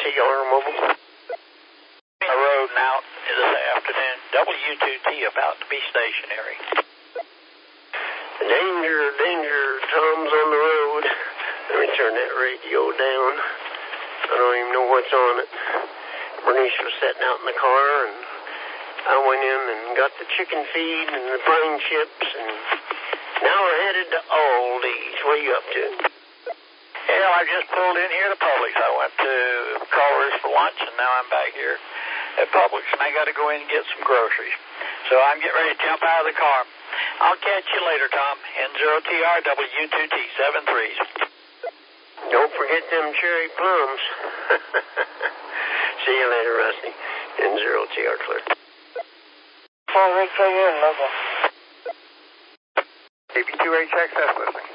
N0TR Mobile. A road out this afternoon. W2T about to be stationary. Danger, danger, Tom's on the road. Let me turn that radio down. I don't even know what's on it. Bernice was sitting out in the car, and I went in and got the chicken feed and the brine chips, and now we're headed to Aldi's. What are you up to? Yeah, I just pulled in here to Publix. I went to Culver's for lunch, and now I'm back here at Publix, and I got to go in and get some groceries. So I'm getting ready to jump out of the car. I'll catch you later, Tom. N0TR W2T 73s. Don't forget them cherry plums. See you later, Rusty. N0TR clear. Oh, right for you, local. KB2HXS listening.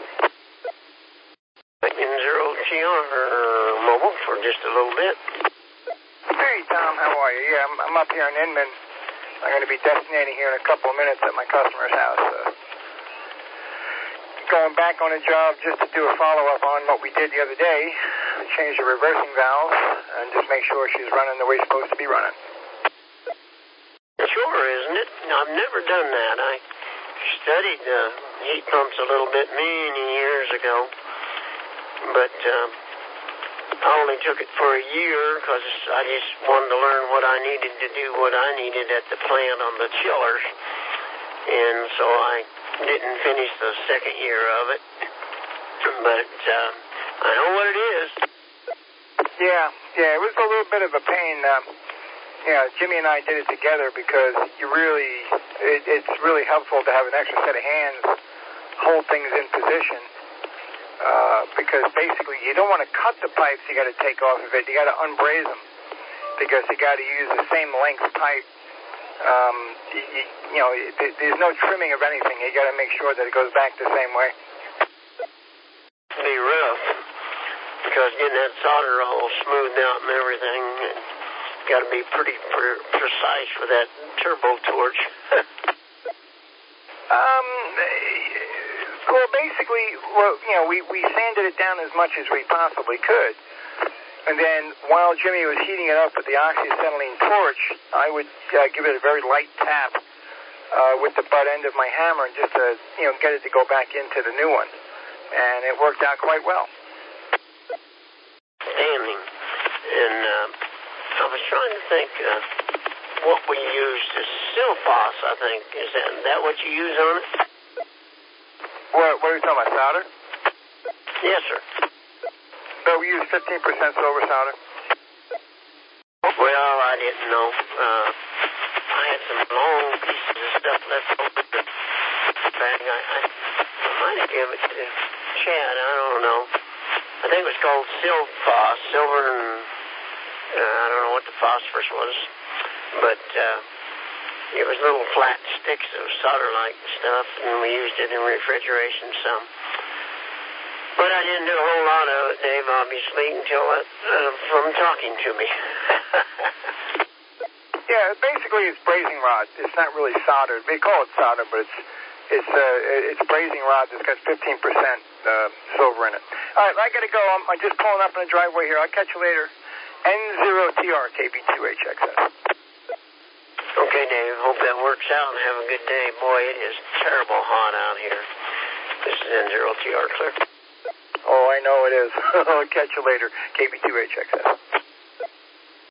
N0TR mobile for just a little bit. Hey, Tom, how are you? Yeah, I'm up here in Inman. I'm going to be destinating here in a couple of minutes at my customer's house. Going back on a job just to do a follow-up on what we did the other day. Change the reversing valve and just make sure she's running the way it's supposed to be running. Sure, isn't it? I've never done that. I studied heat pumps a little bit many years ago, but I only took it for a year because I just wanted to learn what I needed to do, what I needed at the plant on the chillers, and so I didn't finish the second year of it, but I know what it is. Yeah, it was a little bit of a pain. Jimmy and I did it together because it's really helpful to have an extra set of hands hold things in position. Because basically you don't want to cut the pipes you got to take off of it. You got to unbraze them because you got to use the same length pipe. There's no trimming of anything. You got to make sure that it goes back the same way. Be rough because getting that solder all smoothed out and everything, got to be pretty precise with that turbo torch. Well, basically, we sanded it down as much as we possibly could. And then while Jimmy was heating it up with the oxyacetylene torch, I would give it a very light tap with the butt end of my hammer just to, get it to go back into the new one. And it worked out quite well. Standing. And I was trying to think what we used is Silphos, I think. Is that what you use on it? What are you talking about, solder? Yes, sir. So we use 15% silver solder. Well, I didn't know. I had some long pieces of stuff left over the bag. I might have given it to Chad. I don't know. I think it was called Silphos, silver and I don't know what the phosphorus was, but it was little flat sticks of solder-like stuff, and we used it in refrigeration some. But I didn't do a whole lot of it, Dave, obviously, until from talking to me. Yeah, basically it's brazing rod. It's not really soldered. They call it solder, but it's brazing rod that's got 15% silver in it. All right, I got to go. I'm just pulling up in the driveway here. I'll catch you later. N0TR KB2HXS. Okay, Dave. Hope that works out and have a good day. Boy, it is terrible hot out here. This is N0TR clear. Oh, I know it is. I'll catch you later. KB2HXS.